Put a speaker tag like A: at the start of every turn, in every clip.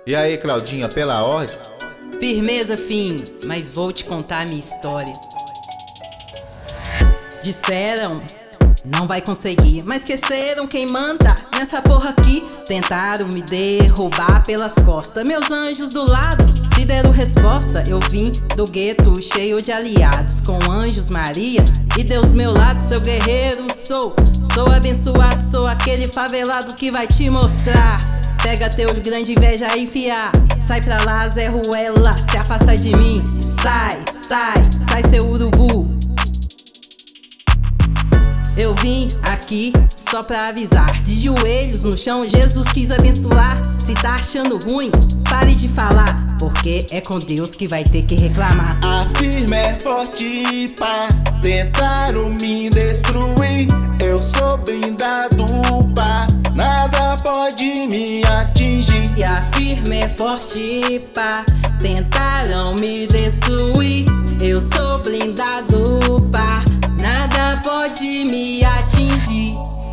A: E aí, Claudinha, pela ordem?
B: Firmeza, fim, mas vou te contar minha história. Disseram, não vai conseguir, mas esqueceram quem manda nessa porra aqui. Tentaram me derrubar pelas costas, meus anjos do lado te deram resposta. Eu vim do gueto cheio de aliados, com anjos Maria e Deus meu lado. Seu guerreiro sou abençoado, sou aquele favelado que vai te mostrar. Pega teu olho grande, inveja e enfiar. Sai pra lá, Zé Ruela, se afasta de mim. Sai, seu urubu. Eu vim aqui só pra avisar. De joelhos no chão, Jesus quis abençoar. Se tá achando ruim, pare de falar, porque é com Deus que vai ter que reclamar.
C: A firme é forte, pá, tentaram me destruir. Eu sou blindado, pá, nada pode me atingir.
B: E a firme é forte, pá, tentaram me destruir. Eu sou blindado, pá, nada pode me atingir.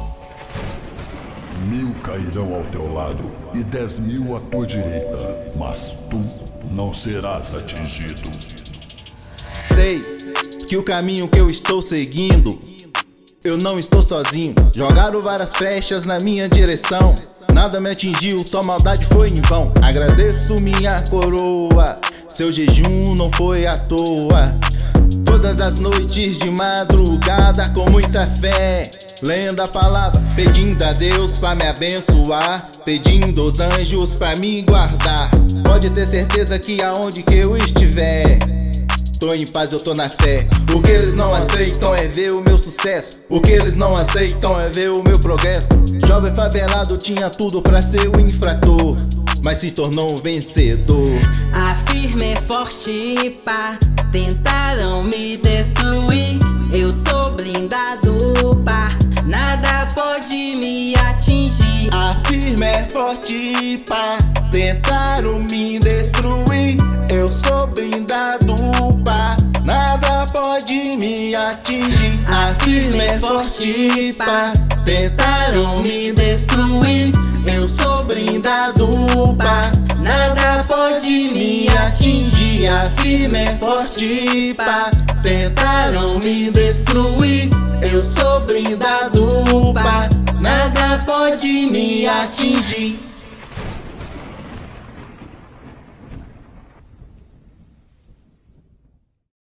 D: 1000 cairão ao teu lado e 10.000 à tua direita, mas tu não serás atingido.
A: Sei que o caminho que eu estou seguindo, eu não estou sozinho. Jogaram várias flechas na minha direção, nada me atingiu, só maldade foi em vão. Agradeço minha coroa, seu jejum não foi à toa. Todas as noites de madrugada com muita fé, lendo a palavra, pedindo a Deus pra me abençoar, pedindo aos anjos pra me guardar. Pode ter certeza que aonde que eu estiver, tô em paz, eu tô na fé. O que eles não aceitam é ver o meu sucesso, o que eles não aceitam é ver o meu progresso. Jovem favelado tinha tudo pra ser um infrator, mas se tornou um vencedor.
B: A firme é forte, pá, tentaram me destruir. Eu sou blindado, pá, nada pode me atingir.
C: A firme é forte, pá, tentaram me destruir. Eu sou blindado, pá, nada pode me atingir.
B: A firme é forte, pá, tentaram me destruir. Eu sou blindado, pá, nada pode me atingir. A firme é forte, pá, tentaram me destruir. Eu sou blindado, pá, nada pode me atingir.